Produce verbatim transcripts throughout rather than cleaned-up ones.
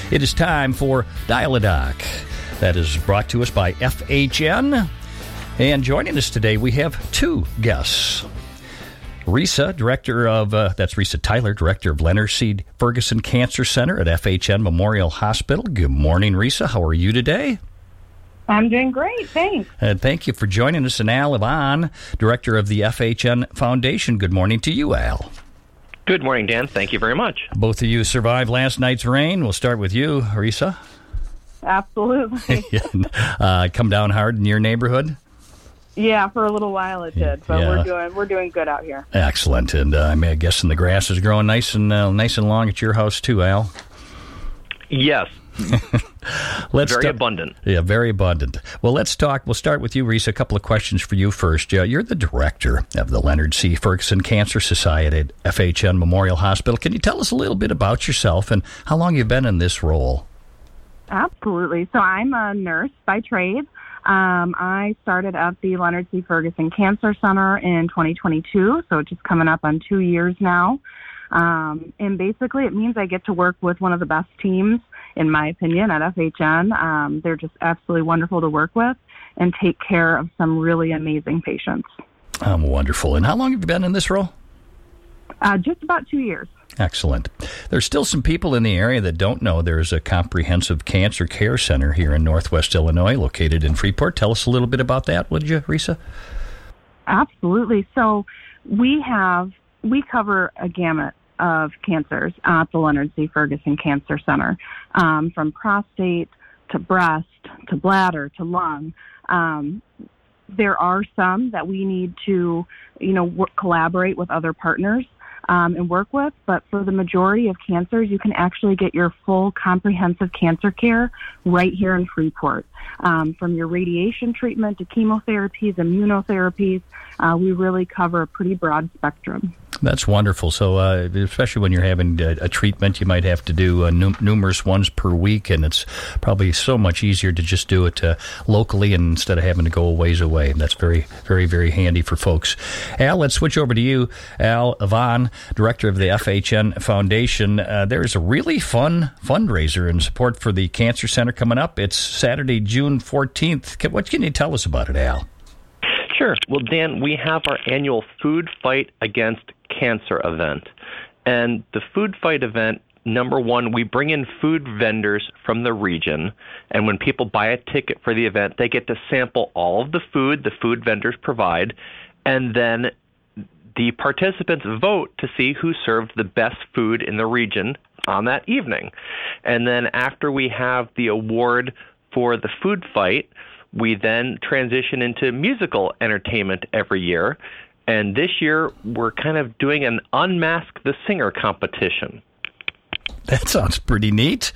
It is time for Dial-A-Doc. That is brought to us by F H N. And joining us today, we have two guests. Risa, director of, uh, that's Risa Tyler, director of Leonard C. Ferguson Cancer Center at F H N Memorial Hospital. Good morning, Risa. How are you today? I'm doing great, thanks. And thank you for joining us. And Al Yvonne, director of the F H N Foundation. Good morning to you, Al. Good morning, Dan. Thank you very much. Both of you survived last night's rain. We'll start with you, Risa. Absolutely. uh, come down hard in your neighborhood? Yeah, for a little while it did, but yeah. we're doing we're doing good out here. Excellent, and uh, I'm guessing the grass is growing nice and uh, nice and long at your house too, Al. Yes. let's very ta- abundant. Yeah, very abundant. Well, let's talk. We'll start with you, Risa. A couple of questions for you first. Uh, you're the director of the Leonard C. Ferguson Cancer Society at F H N Memorial Hospital. Can you tell us a little bit about yourself and how long you've been in this role? Absolutely. So I'm a nurse by trade. Um, I started at the Leonard C. Ferguson Cancer Center in twenty twenty-two, so just coming up on two years now. Um, and basically it means I get to work with one of the best teams, in my opinion, at F H N. Um, they're just absolutely wonderful to work with and take care of some really amazing patients. Um, wonderful. And how long have you been in this role? Uh, just about two years. Excellent. There's still some people in the area that don't know there's a comprehensive cancer care center here in Northwest Illinois located in Freeport. Tell us a little bit about that, would you, Risa? Absolutely. So we have, we cover a gamut of cancers at the Leonard C. Ferguson Cancer Center, um, from prostate to breast to bladder to lung. Um, there are some that we need to, you know, work, collaborate with other partners Um, and work with, but for the majority of cancers, you can actually get your full comprehensive cancer care right here in Freeport. Um, from your radiation treatment to chemotherapies, immunotherapies, uh, we really cover a pretty broad spectrum. That's wonderful. So, uh, especially when you're having a, a treatment, you might have to do uh, num- numerous ones per week, and it's probably so much easier to just do it uh, locally and instead of having to go a ways away. And that's very, very, very handy for folks. Al, let's switch over to you. Al Yvonne, director of the F H N Foundation. Uh, there's a really fun fundraiser in support for the Cancer Center coming up. It's Saturday, June fourteenth. What can you tell us about it, Al? Sure. Well, Dan, we have our annual Food Fight Against Cancer event. And the Food Fight event, number one, we bring in food vendors from the region. And when people buy a ticket for the event, they get to sample all of the food the food vendors provide. And then the participants vote to see who served the best food in the region on that evening. And then after we have the award for the food fight, we then transition into musical entertainment every year. And this year, we're kind of doing an Unmask the Singer competition. That sounds pretty neat.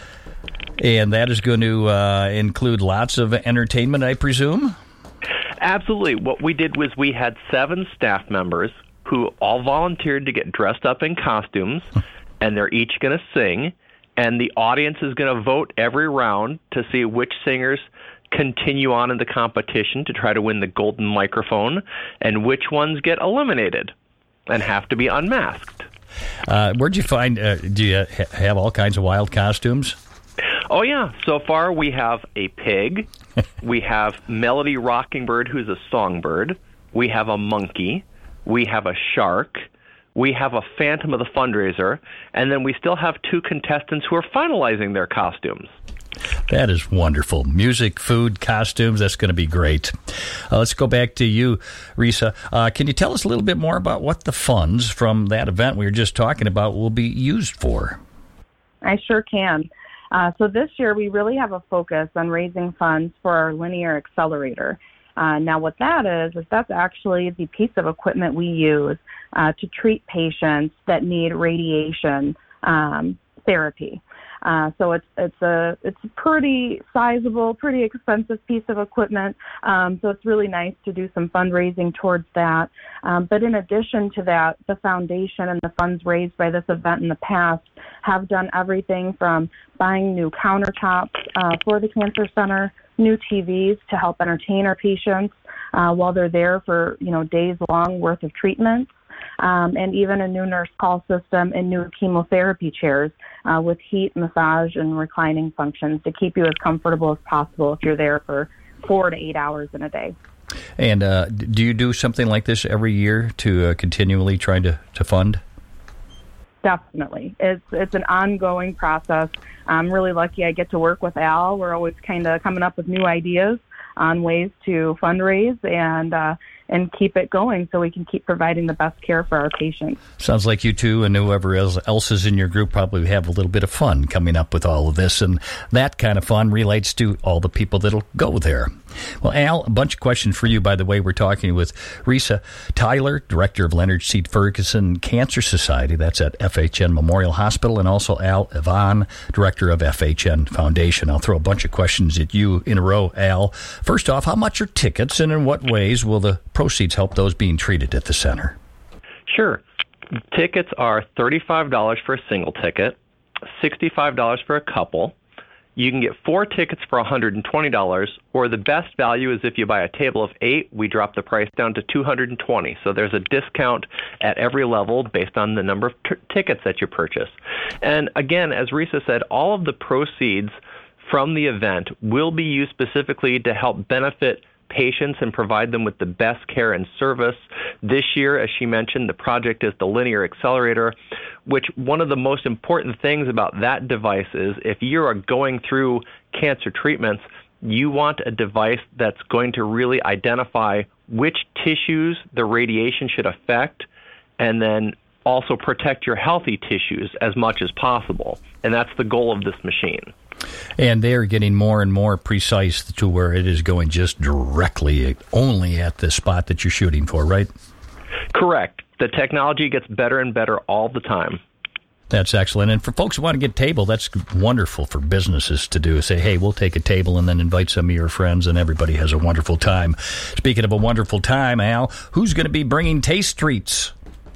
And that is going to uh, include lots of entertainment, I presume? Absolutely. What we did was we had seven staff members who all volunteered to get dressed up in costumes, and they're each going to sing. And the audience is going to vote every round to see which singers continue on in the competition to try to win the golden microphone, and which ones get eliminated and have to be unmasked. Uh, where'd you find, uh, do you ha- have all kinds of wild costumes? Oh, yeah. So far, we have a pig. We have Melody Rockingbird, who's a songbird. We have a monkey. We have a shark. We have a Phantom of the fundraiser. And then we still have two contestants who are finalizing their costumes. That is wonderful. Music, food, costumes, that's going to be great. Uh, let's go back to you, Risa. Uh, can you tell us a little bit more about what the funds from that event we were just talking about will be used for? I sure can. Uh, so this year we really have a focus on raising funds for our linear accelerator. Uh, now what that is, is that's actually the piece of equipment we use uh, to treat patients that need radiation um, therapy. Uh, so it's it's a it's a pretty sizable, pretty expensive piece of equipment. Um, so it's really nice to do some fundraising towards that. Um, but in addition to that, the foundation and the funds raised by this event in the past have done everything from buying new countertops uh, for the Cancer Center, new T Vs to help entertain our patients uh, while they're there for you know days long worth of treatments. um, and even a new nurse call system and new chemotherapy chairs uh, with heat, massage, and reclining functions to keep you as comfortable as possible if you're there for four to eight hours in a day. And uh, do you do something like this every year to uh, continually try to, to fund? Definitely. It's it's an ongoing process. I'm really lucky I get to work with Al. We're always kind of coming up with new ideas on ways to fundraise and uh, and keep it going so we can keep providing the best care for our patients. Sounds like you two and whoever else is in your group probably have a little bit of fun coming up with all of this, and that kind of fun relates to all the people that'll go there. Well, Al, a bunch of questions for you, by the way. We're talking with Risa Tyler, Director of Leonard C. Ferguson Cancer Society. That's at F H N Memorial Hospital, and also Al Ivan, Director of F H N Foundation. I'll throw a bunch of questions at you in a row, Al. First off, how much are tickets, and in what ways will the proceeds help those being treated at the center? Sure. Tickets are thirty-five dollars for a single ticket, sixty-five dollars for a couple. You can get four tickets for one hundred twenty dollars, or the best value is if you buy a table of eight, we drop the price down to two hundred twenty dollars. So there's a discount at every level based on the number of t- tickets that you purchase. And again, as Risa said, all of the proceeds from the event will be used specifically to help benefit patients and provide them with the best care and service. This year, as she mentioned, the project is the Linear Accelerator, which one of the most important things about that device is if you are going through cancer treatments, you want a device that's going to really identify which tissues the radiation should affect and then also protect your healthy tissues as much as possible. And that's the goal of this machine. And they're getting more and more precise to where it is going just directly only at the spot that you're shooting for, right? Correct. The technology gets better and better all the time. That's excellent. And for folks who want to get a table, that's wonderful for businesses to do. Say, hey, we'll take a table and then invite some of your friends, and everybody has a wonderful time. Speaking of a wonderful time, Al, who's going to be bringing taste treats?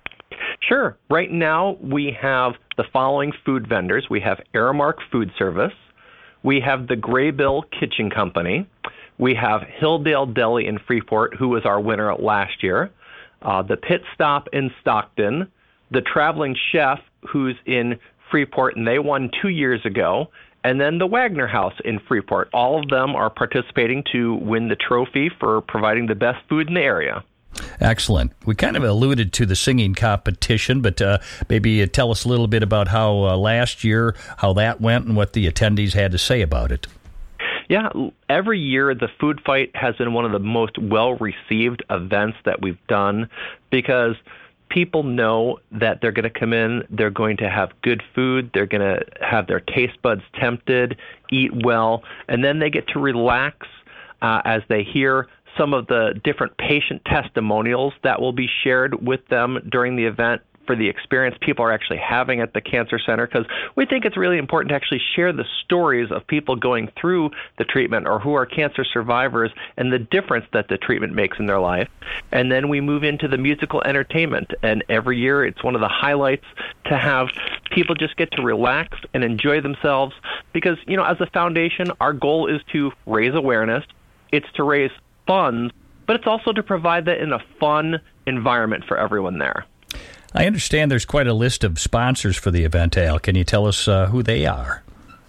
Sure. Right now, we have the following food vendors. We have Aramark Food Service. We have the Graybill Kitchen Company. We have Hilldale Deli in Freeport, who was our winner last year. Uh, the Pit Stop in Stockton. The Traveling Chef, who's in Freeport, and they won two years ago. And then the Wagner House in Freeport. All of them are participating to win the trophy for providing the best food in the area. Excellent. We kind of alluded to the singing competition, but uh, maybe uh, tell us a little bit about how uh, last year, how that went, and what the attendees had to say about it. Yeah, every year the Food Fight has been one of the most well-received events that we've done because people know that they're going to come in, they're going to have good food, they're going to have their taste buds tempted, eat well, and then they get to relax uh, as they hear some of the different patient testimonials that will be shared with them during the event for the experience people are actually having at the Cancer Center, because we think it's really important to actually share the stories of people going through the treatment or who are cancer survivors and the difference that the treatment makes in their life. And then we move into the musical entertainment, and every year it's one of the highlights to have people just get to relax and enjoy themselves because, you know, as a foundation, our goal is to raise awareness, it's to raise funds, but it's also to provide that in a fun environment for everyone there. I understand there's quite a list of sponsors for the event, Al. Can you tell us uh, who they are?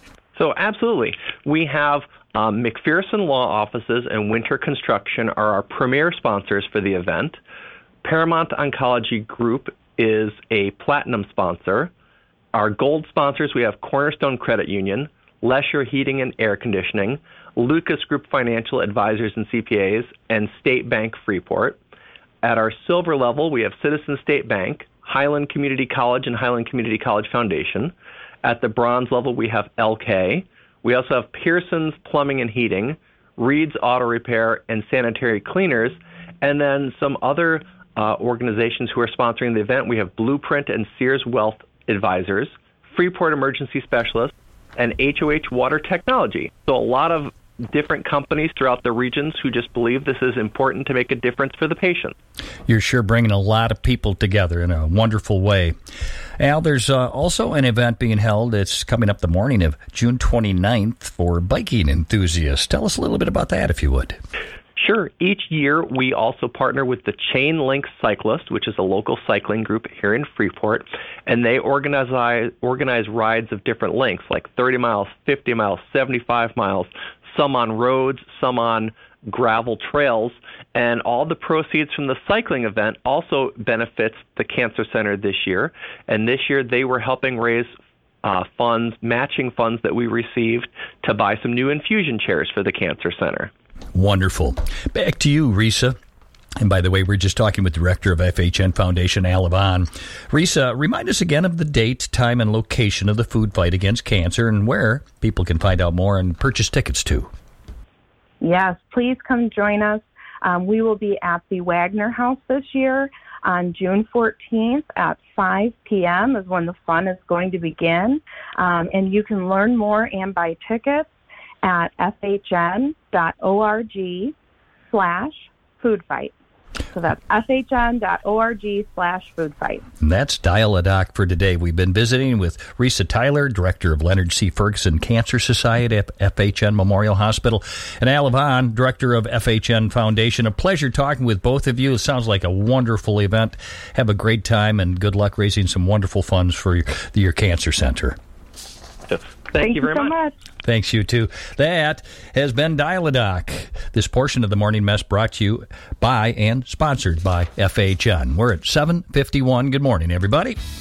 So absolutely. We have um, McPherson Law Offices and Winter Construction are our premier sponsors for the event. Paramount Oncology Group is a platinum sponsor. Our gold sponsors, we have Cornerstone Credit Union, Lesher Heating and Air Conditioning, Lucas Group Financial Advisors and C P As, and State Bank Freeport. At our silver level, we have Citizens State Bank, Highland Community College and Highland Community College Foundation. At the bronze level, we have L K. We also have Pearson's Plumbing and Heating, Reed's Auto Repair, and Sanitary Cleaners. And then some other uh, organizations who are sponsoring the event. We have Blueprint and Sears Wealth Advisors, Freeport Emergency Specialists, and H O H Water Technology. So a lot of different companies throughout the regions who just believe this is important to make a difference for the patient. You're sure bringing a lot of people together in a wonderful way. Al, there's uh, also an event being held. It's coming up the morning of June twenty-ninth for biking enthusiasts. Tell us a little bit about that, if you would. Sure. Each year, we also partner with the Chain Link Cyclist, which is a local cycling group here in Freeport, and they organize organize rides of different lengths, like thirty miles, fifty miles, seventy-five miles, some on roads, some on gravel trails, and all the proceeds from the cycling event also benefits the Cancer Center this year. And this year, they were helping raise uh, funds, matching funds that we received to buy some new infusion chairs for the Cancer Center. Wonderful. Back to you, Risa. And by the way, we're just talking with Director of F H N Foundation, Al Avon. Risa, remind us again of the date, time, and location of the food fight against cancer and where people can find out more and purchase tickets to. Yes, please come join us. Um, we will be at the Wagner House this year on June fourteenth at five p.m. is when the fun is going to begin. Um, and you can learn more and buy tickets at fhn.org slash food fight. So that's fhn.org slash food fight. And that's Dial a Doc for today. We've been visiting with Risa Tyler, Director of Leonard C. Ferguson Cancer Society at F H N Memorial Hospital, and Al Avon, Director of F H N Foundation. A pleasure talking with both of you. It sounds like a wonderful event. Have a great time, and good luck raising some wonderful funds for your, your cancer center. Thank, Thank you very you so much. much. Thanks, you too. That has been Dial a Doc. This portion of the Morning Mess brought to you by and sponsored by F H N. We're at seven fifty-one. Good morning, everybody.